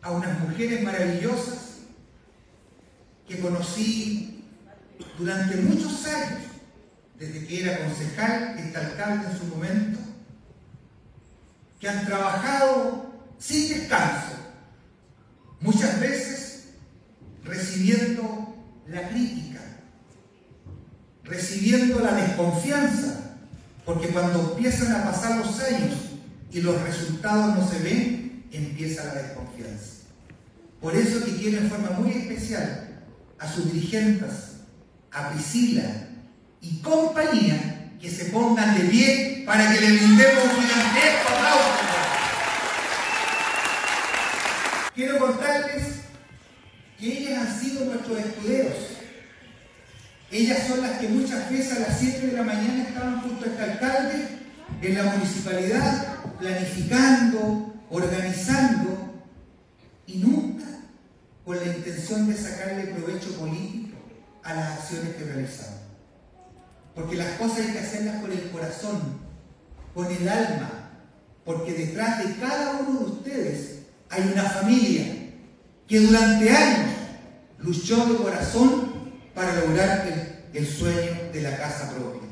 a unas mujeres maravillosas que conocí durante muchos años, desde que era concejal, alcalde en su momento, que han trabajado sin descanso, muchas veces recibiendo la crítica, recibiendo la desconfianza, porque cuando empiezan a pasar los años y los resultados no se ven, empieza la desconfianza. Por eso que quiero en forma muy especial a sus dirigentes, a Priscila y compañía, que se pongan de pie para que le brindemos un gigantesco aplauso. Quiero contarles que ellas han sido nuestros escuderos. Ellas son las que muchas veces a las 7 de la mañana estaban junto a este alcalde en la municipalidad, planificando, organizando, y nunca con la intención de sacarle provecho político a las acciones que realizamos. Porque las cosas hay que hacerlas con el corazón, con el alma, porque detrás de cada uno de ustedes hay una familia que durante años luchó de corazón para lograr el sueño de la casa propia.